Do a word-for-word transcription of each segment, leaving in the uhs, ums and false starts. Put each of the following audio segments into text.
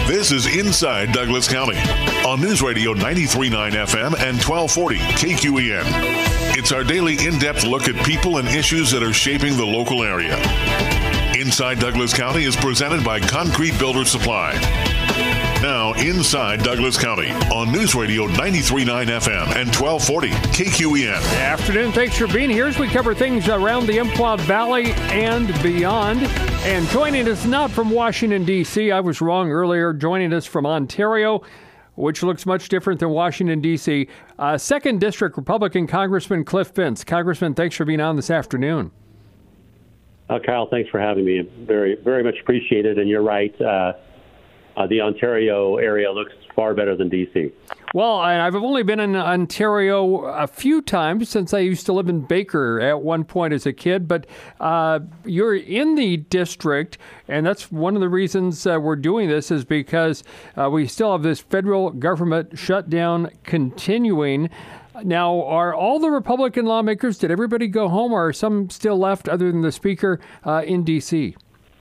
This is Inside Douglas County on News Radio ninety-three point nine F M and twelve forty K Q E N. It's our daily in-depth look at people and issues that are shaping the local area. Inside Douglas County is presented by Concrete Builder Supply. Now, Inside Douglas County on News Radio ninety-three point nine F M and twelve forty K Q E N. Good afternoon. Thanks for being here as we cover things around the Umpqua Valley and beyond. And joining us not from Washington, D C, I was wrong earlier, joining us from Ontario, which looks much different than Washington, D C, uh, second District Republican Congressman Cliff Vince. Congressman, thanks for being on this afternoon. Uh, Kyle, thanks for having me. Very, very much appreciated. And you're right. Uh, uh, the Ontario area looks far better than D C. Well, I've only been in Ontario a few times since I used to live in Baker at one point as a kid. But uh, you're in the district, and that's one of the reasons uh, we're doing this is because uh, we still have this federal government shutdown continuing. Now, are all the Republican lawmakers, did everybody go home, or are some still left other than the Speaker uh, in D C?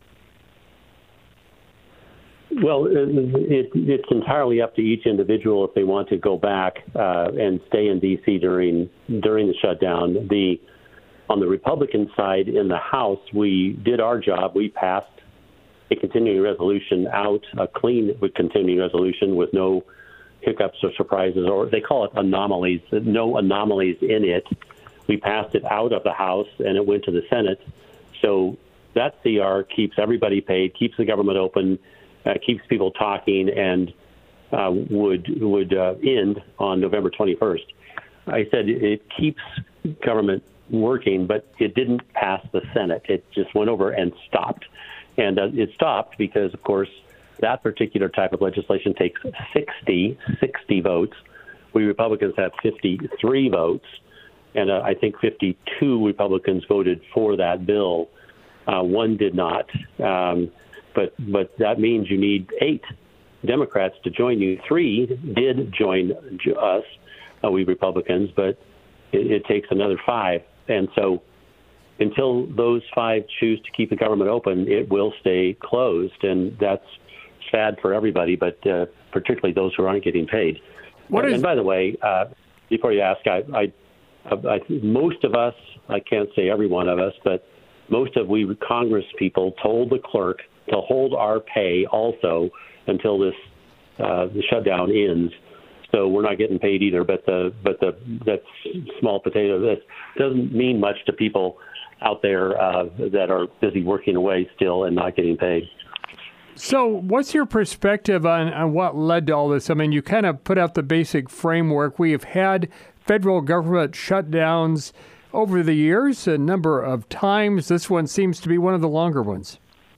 Well, it, it's entirely up to each individual if they want to go back uh, and stay in D C during during the shutdown. The on the Republican side in the House, we did our job. We passed a continuing resolution out, a clean continuing resolution with no hiccups or surprises, or they call it anomalies, no anomalies in it. We passed it out of the House, and it went to the Senate. So that C R keeps everybody paid, keeps the government open, uh, keeps people talking, and uh, would would uh, end on November twenty-first. I said it keeps government working, but it didn't pass the Senate. It just went over and stopped. And uh, it stopped because, of course, that particular type of legislation takes sixty, sixty votes. We Republicans have fifty-three votes, and uh, I think fifty-two Republicans voted for that bill. Uh, one did not, um, but but that means you need eight Democrats to join you. Three did join us, uh, we Republicans, but it, it takes another five. And so until those five choose to keep the government open, it will stay closed, and that's sad for everybody, but uh, particularly those who aren't getting paid. What and, is- and by the way, uh, before you ask, I, I, I, most of us, I can't say every one of us, but most of we Congress people told the clerk to hold our pay also until this uh, the shutdown ends. So we're not getting paid either. But the but the that's small potato. That doesn't mean much to people out there uh, that are busy working away still and not getting paid. So what's your perspective on, on what led to all this? I mean, you kind of put out the basic framework. We have had federal government shutdowns over the years, a number of times. This one seems to be one of the longer ones.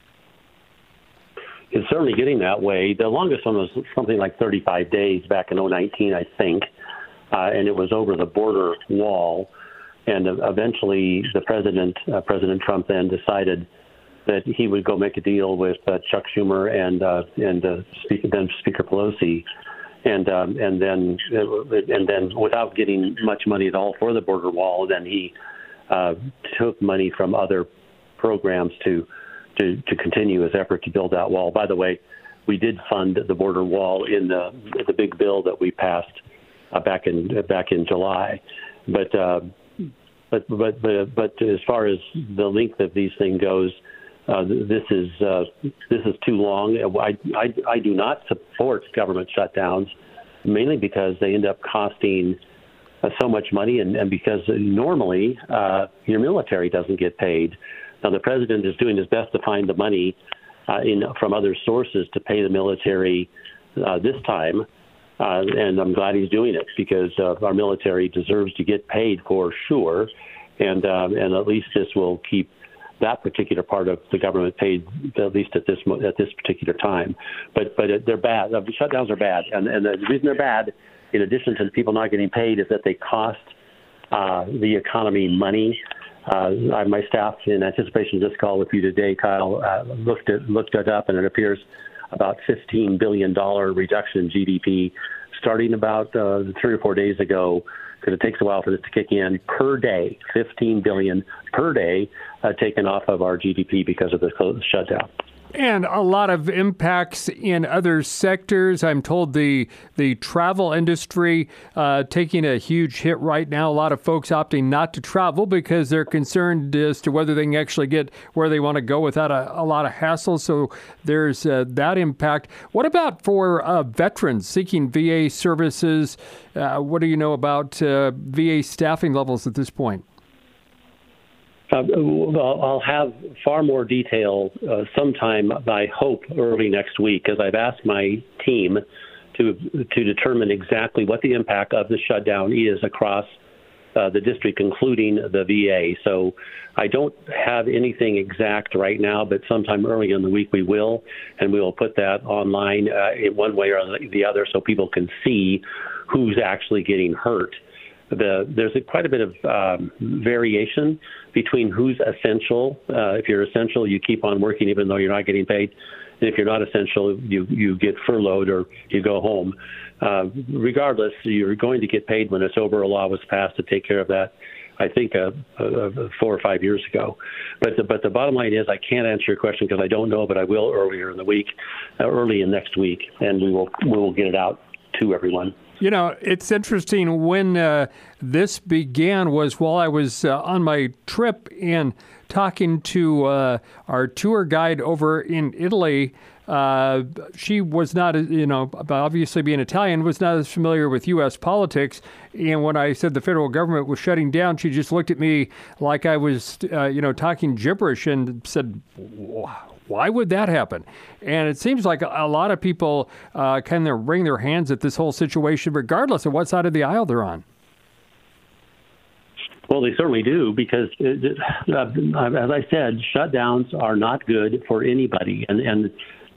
It's certainly getting that way. The longest one was something like thirty-five days back in oh nineteen, I think, uh, and it was over the border wall. And uh, eventually the president, uh, President Trump then decided that he would go make a deal with uh, Chuck Schumer and uh, and uh, Speaker, then Speaker Pelosi, and um, and then and then without getting much money at all for the border wall, then he uh, took money from other programs to, to to continue his effort to build that wall. By the way, we did fund the border wall in the the big bill that we passed uh, back in back in July, but uh, but but but but as far as the length of these things goes. Uh, this is uh, this is too long. I, I, I do not support government shutdowns, mainly because they end up costing uh, so much money, and, and because normally uh, your military doesn't get paid. Now the president is doing his best to find the money uh, in from other sources to pay the military uh, this time, uh, and I'm glad he's doing it because uh, our military deserves to get paid for sure, and um, and at least this will keep that particular part of the government paid, at least at this at this particular time. But but they're bad. The shutdowns are bad, and and the reason they're bad, in addition to the people not getting paid, is that they cost uh, the economy money. Uh, my staff, in anticipation of this call with you today, Kyle, uh, looked at looked it up, and it appears about fifteen billion dollars reduction in G D P starting about uh, three or four days ago, because it takes a while for this to kick in, per day, fifteen billion dollars per day uh, taken off of our G D P because of the shutdown. And a lot of impacts in other sectors. I'm told the the travel industry uh, taking a huge hit right now. A lot of folks opting not to travel because they're concerned as to whether they can actually get where they want to go without a, a lot of hassle. So there's uh, that impact. What about for uh, veterans seeking V A services? Uh, what do you know about uh, V A staffing levels at this point? Uh, well, I'll have far more detail uh, sometime, I hope, early next week, as I've asked my team to to determine exactly what the impact of the shutdown is across uh, the district, including the V A. So I don't have anything exact right now, but sometime early in the week we will, and we will put that online uh, in one way or the other so people can see who's actually getting hurt. The, there's a, quite a bit of um, variation between who's essential. Uh, if you're essential, you keep on working even though you're not getting paid. And if you're not essential, you, you get furloughed or you go home. Uh, regardless, you're going to get paid when it's over. A law was passed to take care of that, I think, uh, uh, four or five years ago. But the, but the bottom line is I can't answer your question because I don't know, but I will earlier in the week, uh, early in next week, and we will we will get it out to everyone. You know, it's interesting. When uh, this began was while I was uh, on my trip and talking to uh, our tour guide over in Italy. Uh, she was not, you know, obviously being Italian, was not as familiar with U S politics. And when I said the federal government was shutting down, she just looked at me like I was, uh, you know, talking gibberish and said, why would that happen? And it seems like a lot of people uh, kind of wring their hands at this whole situation, regardless of what side of the aisle they're on. Well, they certainly do, because, uh, as I said, shutdowns are not good for anybody. And, and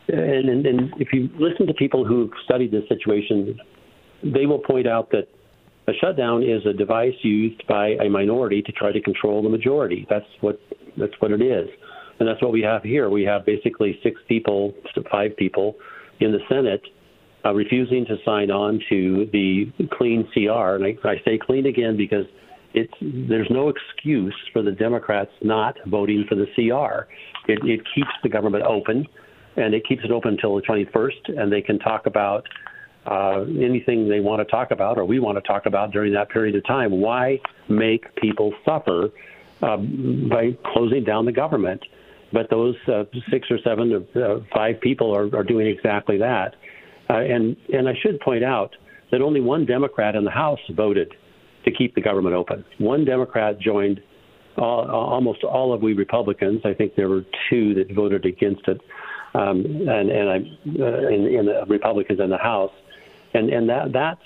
and and if you listen to people who've studied this situation, they will point out that a shutdown is a device used by a minority to try to control the majority. That's what that's what it is. And that's what we have here. We have basically six people, five people in the Senate uh, refusing to sign on to the clean C R. And I, I say clean again because it's there's no excuse for the Democrats not voting for the C R. It, it keeps the government open, and it keeps it open until the twenty-first, and they can talk about uh, anything they want to talk about or we want to talk about during that period of time. Why make people suffer uh, by closing down the government? But those uh, six or seven or uh, five people are, are doing exactly that. Uh, and, and I should point out that only one Democrat in the House voted to keep the government open. One Democrat joined all, almost all of we Republicans. I think there were two that voted against it, um, and, and I, uh, in, in the Republicans in the House. And, and that, that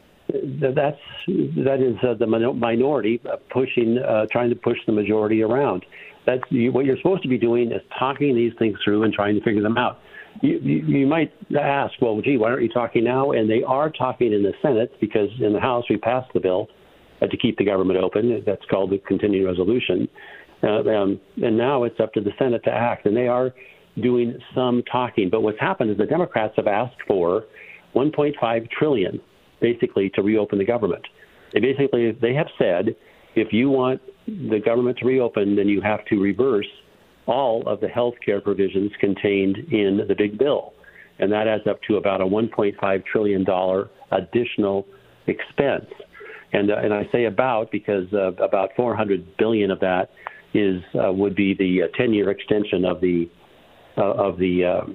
that's that is uh, the minority pushing, uh, trying to push the majority around. That's what you're supposed to be doing, is talking these things through and trying to figure them out. You, you, you might ask, well, gee, why aren't you talking now? And they are talking in the Senate, because in the House we passed the bill uh, to keep the government open. That's called the continuing resolution. Uh, um, and now it's up to the Senate to act, and they are doing some talking. But what's happened is the Democrats have asked for one point five trillion dollars basically to reopen the government. They basically they have said, if you want the government to reopen, then you have to reverse all of the health care provisions contained in the big bill. And that adds up to about a one point five trillion dollars additional expense. And uh, and I say about because uh, about four hundred billion dollars of that is uh, would be the uh, ten-year extension of the uh, of the, uh,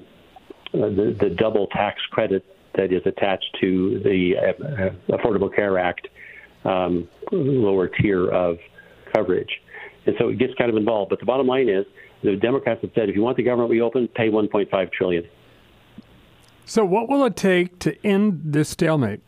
the the double tax credit that is attached to the uh, Affordable Care Act um, lower tier of coverage. And so it gets kind of involved. But the bottom line is, the Democrats have said, if you want the government reopened, pay one point five trillion dollars. So what will it take to end this stalemate?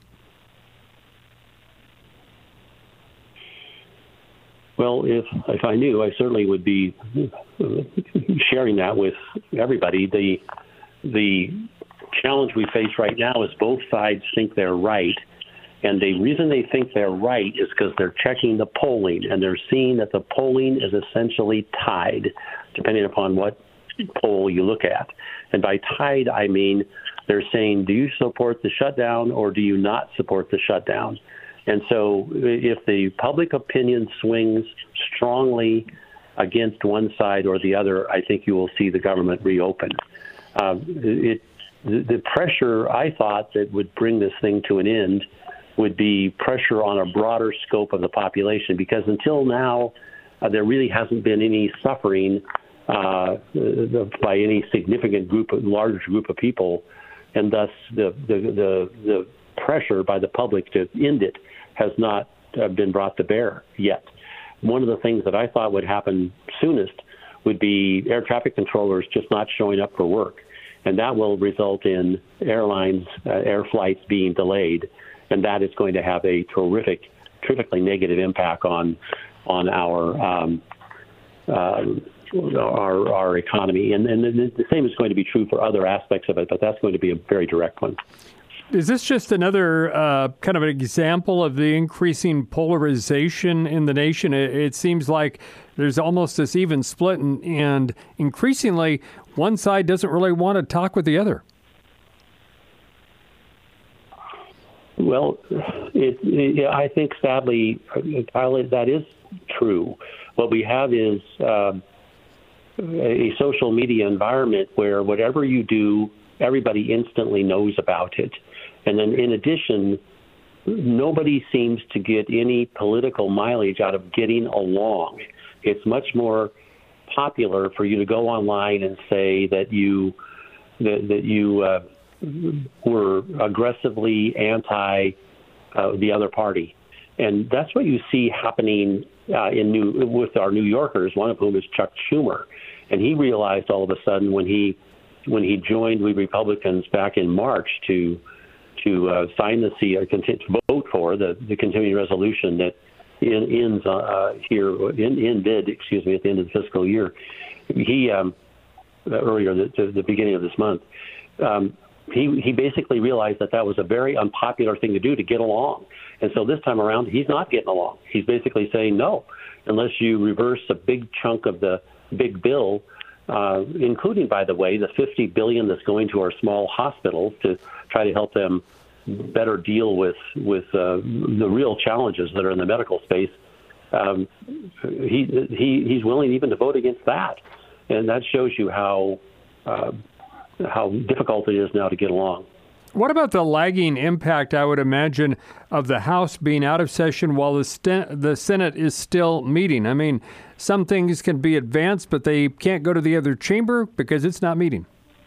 Well, if if I knew, I certainly would be sharing that with everybody. The the challenge we face right now is both sides think they're right. And the reason they think they're right is because they're checking the polling, and they're seeing that the polling is essentially tied, depending upon what poll you look at. And by tied, I mean they're saying, do you support the shutdown or do you not support the shutdown? And so if the public opinion swings strongly against one side or the other, I think you will see the government reopen. Um, it, the pressure I thought that would bring this thing to an end would be pressure on a broader scope of the population, because until now, uh, there really hasn't been any suffering uh, by any significant group, large group of people, and thus the, the, the, the pressure by the public to end it has not uh, been brought to bear yet. One of the things that I thought would happen soonest would be air traffic controllers just not showing up for work, and that will result in airlines, uh, air flights being delayed, and that is going to have a terrific, terrifically negative impact on on our um, uh, our, our economy. And, and the same is going to be true for other aspects of it, but that's going to be a very direct one. Is this just another uh, kind of an example of the increasing polarization in the nation? It, it seems like there's almost this even split, and, and increasingly one side doesn't really want to talk with the other. Well, it, it, I think sadly, Tyler, that is true. What we have is uh, a social media environment where whatever you do, everybody instantly knows about it. And then in addition, nobody seems to get any political mileage out of getting along. It's much more popular for you to go online and say that you that, that you uh, were aggressively anti uh, the other party. And that's what you see happening uh, in New with our New Yorkers, one of whom is Chuck Schumer. And he realized all of a sudden when he when he joined we Republicans back in March to to uh, sign the C or to vote for the, the continuing resolution that in, ends uh, here in, ended excuse me at the end of the fiscal year. He um, earlier the, the beginning of this month. Um, he he basically realized that that was a very unpopular thing to do to get along, and so this time around he's not getting along. He's basically saying no, unless you reverse a big chunk of the big bill. Uh, including, by the way, the fifty billion dollars that's going to our small hospitals to try to help them better deal with with uh, the real challenges that are in the medical space. Um, he he he's willing even to vote against that, and that shows you how uh, how difficult it is now to get along. What about the lagging impact, I would imagine, of the House being out of session while the st- the Senate is still meeting? I mean, some things can be advanced, but they can't go to the other chamber because it's not meeting.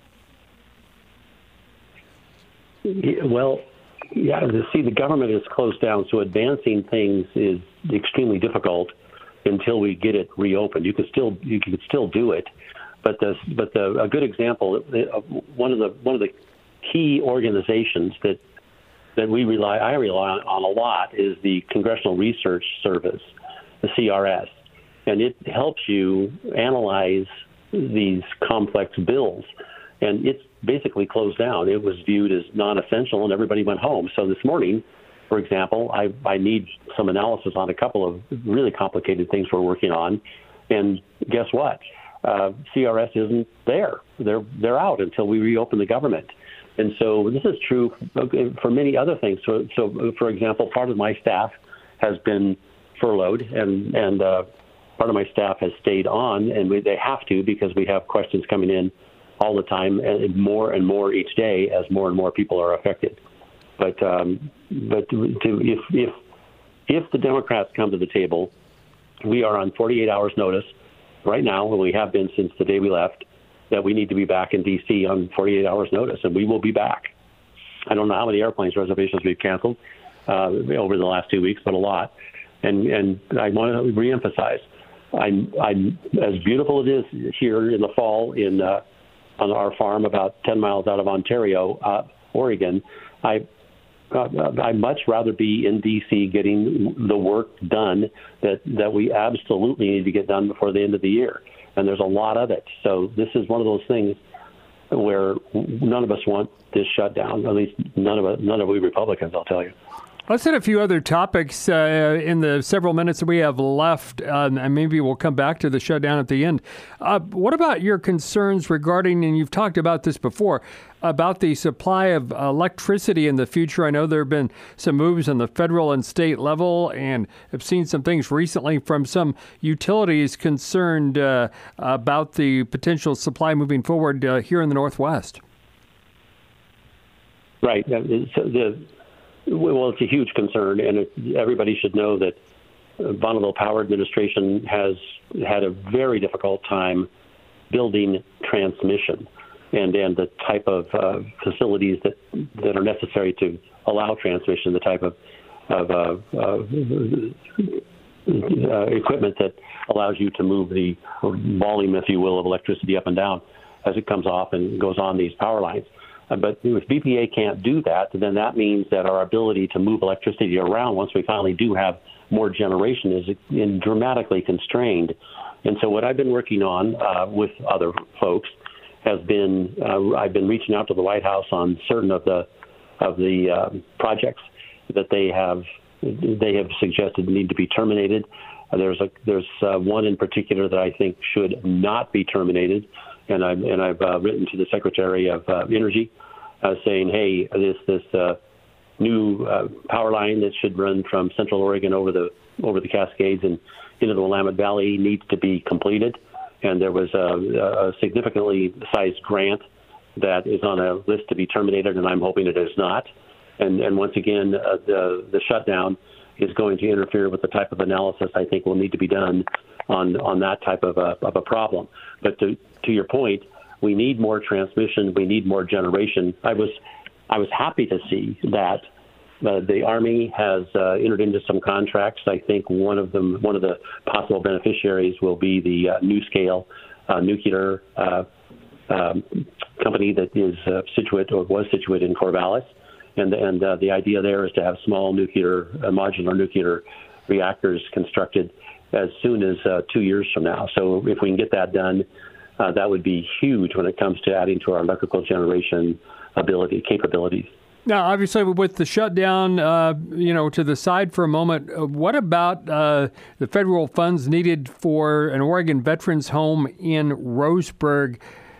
Well, yeah, see, the government is closed down, so advancing things is extremely difficult until we get it reopened. You can still you can still do it, but the but the a good example, one of the one of the key organizations that that we rely I rely on, on a lot is the Congressional Research Service, the C R S, and it helps you analyze these complex bills. And it's basically closed down. It was viewed as non-essential, and everybody went home. So this morning, for example, I, I need some analysis on a couple of really complicated things we're working on, and guess what? Uh, C R S isn't there. They're they're out until we reopen the government. And so this is true for many other things. So, so for example, part of my staff has been furloughed, and, and uh, part of my staff has stayed on, and we, they have to because we have questions coming in all the time, and more and more each day as more and more people are affected. But um, but to, if if if the Democrats come to the table, we are on forty-eight hours notice right now, and we have been since the day we left, that we need to be back in D C on forty-eight hours notice, and we will be back. I don't know how many airplanes reservations we've canceled uh, over the last two weeks, but a lot. And and I want to reemphasize, I'm, I'm as beautiful it is here in the fall in uh, on our farm about ten miles out of Ontario, uh, Oregon. I uh, I'd much rather be in D C getting the work done that that we absolutely need to get done before the end of the year. And there's a lot of it. So this is one of those things where none of us want this shutdown. At least none of us, none of we Republicans, I'll tell you. Let's hit a few other topics uh, in the several minutes that we have left, um, and maybe we'll come back to the shutdown at the end. Uh, what about your concerns regarding, and you've talked about this before, about the supply of electricity in the future? I know there have been some moves on the federal and state level, and have seen some things recently from some utilities concerned uh, about the potential supply moving forward uh, here in the Northwest. Right. So the Well, it's a huge concern, and it, everybody should know that Bonneville Power Administration has had a very difficult time building transmission and, and the type of uh, facilities that, that are necessary to allow transmission, the type of, of uh, uh, uh, equipment that allows you to move the volume, if you will, of electricity up and down as it comes off and goes on these power lines. Uh, but if B P A can't do that, then that means that our ability to move electricity around once we finally do have more generation is in dramatically constrained. And so what I've been working on uh, with other folks has been uh, I've been reaching out to the White House on certain of the of the uh, projects that they have they have suggested need to be terminated. Uh, there's a there's uh, one in particular that I think should not be terminated. And I've, and I've uh, written to the Secretary of uh, Energy uh, saying, hey, this this uh, new uh, power line that should run from Central Oregon over the over the Cascades and into the Willamette Valley needs to be completed. And there was a, a significantly sized grant that is on a list to be terminated, and I'm hoping it is not. And, and once again, uh, the, the shutdown is going to interfere with the type of analysis I think will need to be done on on that type of a, of a problem. But to to your point, we need more transmission. We need more generation. I was I was happy to see that uh, the Army has uh, entered into some contracts. I think one of them, one of the possible beneficiaries, will be the uh, NuScale uh, nuclear uh, um, company that is uh, situated or was situated in Corvallis. And and uh, the idea there is to have small nuclear, uh, modular nuclear reactors constructed as soon as uh, two years from now. So if we can get that done, uh, that would be huge when it comes to adding to our electrical generation ability capabilities. Now, obviously, with the shutdown, uh, you know, to the side for a moment, uh, what about uh, the federal funds needed for an Oregon veterans home in Roseburg?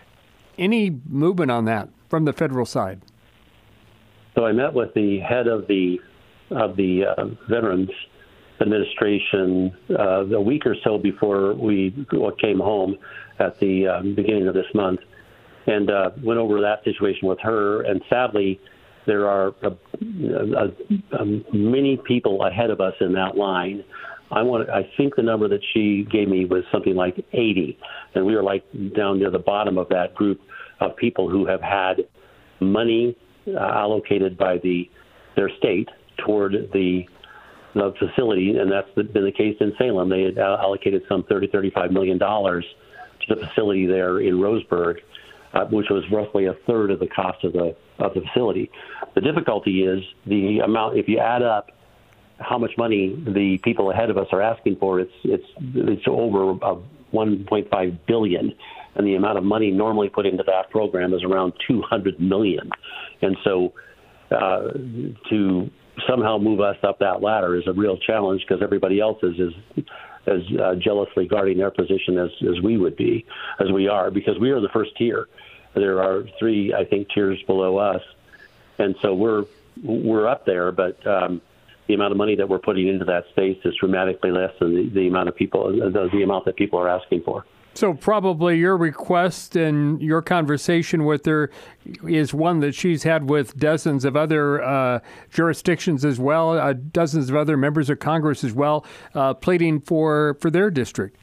Any movement on that from the federal side? So I met with the head of the of the uh, Veterans Administration uh, a week or so before we came home at the um, beginning of this month, and uh, went over that situation with her. And sadly, there are uh, uh, uh, many people ahead of us in that line. I want. I think the number that she gave me was something like eighty, and we were like down near the bottom of that group of people who have had money Uh, allocated by the their state toward the, the facility, and that's been the case in Salem. They had allocated some thirty, thirty-five million dollars to the facility there in Roseburg, uh, which was roughly a third of the cost of the of the facility. The difficulty is the amount. If you add up how much money the people ahead of us are asking for, it's it's it's over uh, one point five billion dollars. And the amount of money normally put into that program is around two hundred million dollars. And so uh, to somehow move us up that ladder is a real challenge, because everybody else is as, as uh, jealously guarding their position as, as we would be, as we are, because we are the first tier. There are three, I think, tiers below us. And so we're we're up there, but um, the amount of money that we're putting into that space is dramatically less than the, the amount of people, the, the amount that people are asking for. So probably your request and your conversation with her is one that she's had with dozens of other uh, jurisdictions as well, uh, dozens of other members of Congress as well, uh, pleading for, for their district.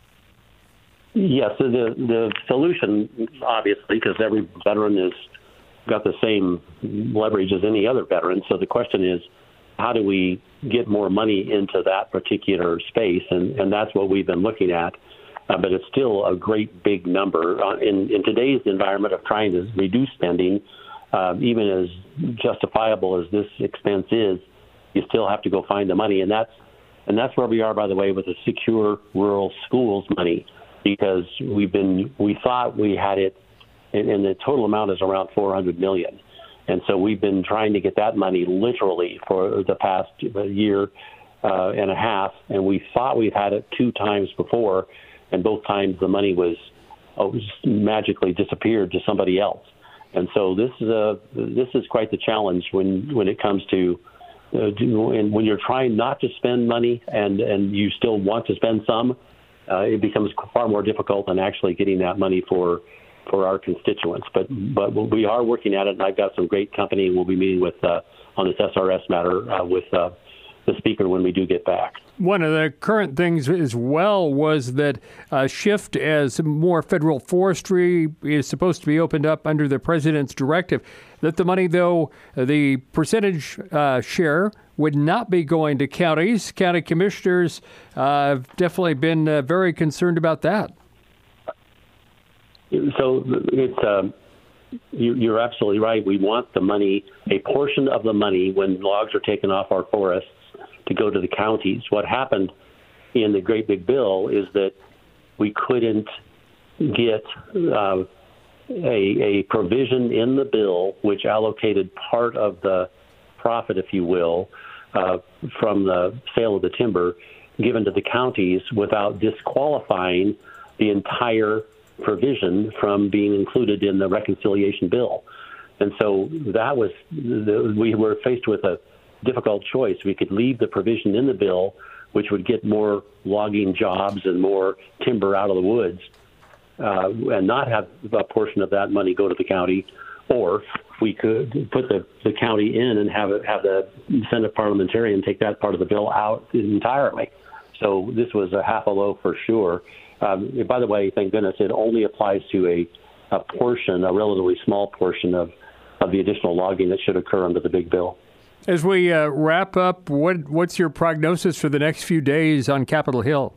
Yes, so the, the solution, obviously, because every veteran has got the same leverage as any other veteran. So the question is, how do we get more money into that particular space? And, and that's what we've been looking at. Uh, but it's still a great big number. Uh, in, in today's environment of trying to reduce spending, uh, even as justifiable as this expense is, you still have to go find the money. And that's and that's where we are, by the way, with the Secure Rural Schools money, because we've been we thought we had it, and, and the total amount is around four hundred million dollars. And so we've been trying to get that money literally for the past year uh, and a half, and we thought we've had it two times before, and both times the money was, oh, just magically disappeared to somebody else. And so this is a this is quite the challenge when when it comes to uh, do, and when you're trying not to spend money and and you still want to spend some, uh, it becomes far more difficult than actually getting that money for for our constituents. But but we are working at it, and I've got some great company, and we'll be meeting with uh, on this S R S matter uh, with uh, the speaker when we do get back. One of the current things as well was that a shift as more federal forestry is supposed to be opened up under the president's directive, that the money, though, the percentage uh, share would not be going to counties. County commissioners uh, have definitely been uh, very concerned about that. So it's um, you, you're absolutely right. We want the money, a portion of the money when logs are taken off our forests, to go to the counties. What happened in the Great Big Bill is that we couldn't get uh, a, a provision in the bill which allocated part of the profit, if you will, uh, from the sale of the timber given to the counties without disqualifying the entire provision from being included in the reconciliation bill. And so that was, the, we were faced with a difficult choice. We could leave the provision in the bill, which would get more logging jobs and more timber out of the woods, uh, and not have a portion of that money go to the county, or we could put the, the county in and have it, have the Senate parliamentarian take that part of the bill out entirely. So this was a half a loaf for sure. Um, by the way, thank goodness it only applies to a, a portion, a relatively small portion of, of the additional logging that should occur under the big bill. As we uh, wrap up, what what's your prognosis for the next few days on Capitol Hill?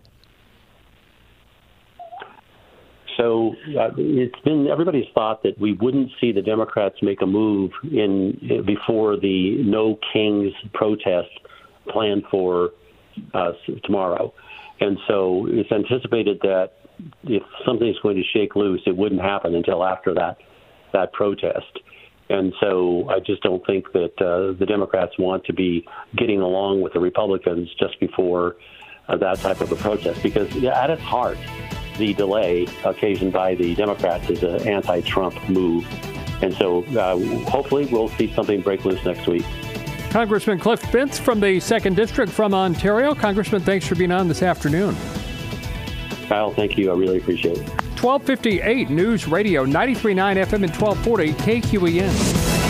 So uh, it's been everybody's thought that we wouldn't see the Democrats make a move in before the No Kings protest planned for uh, tomorrow. And so it's anticipated that if something's going to shake loose, it wouldn't happen until after that that protest. And so I just don't think that uh, the Democrats want to be getting along with the Republicans just before uh, that type of a protest, because at its heart, the delay occasioned by the Democrats is an anti-Trump move. And so uh, hopefully we'll see something break loose next week. Congressman Cliff Bentz from the second District from Ontario. Congressman, thanks for being on this afternoon. Kyle, thank you. I really appreciate it. twelve fifty-eight News Radio, ninety-three point nine F M and twelve forty K Q E N.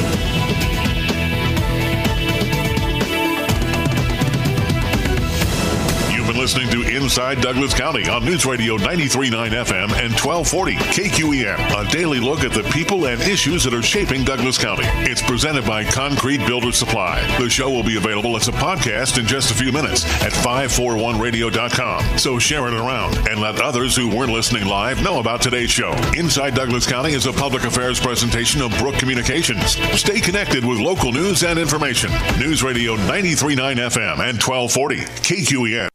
Listening to Inside Douglas County on News Radio ninety-three point nine F M and twelve forty K Q E N. A daily look at the people and issues that are shaping Douglas County. It's presented by Concrete Builder Supply. The show will be available as a podcast in just a few minutes at five forty-one radio dot com. So share it around and let others who weren't listening live know about today's show. Inside Douglas County is a public affairs presentation of Brook Communications. Stay connected with local news and information. News Radio ninety-three point nine F M and twelve forty K Q E N.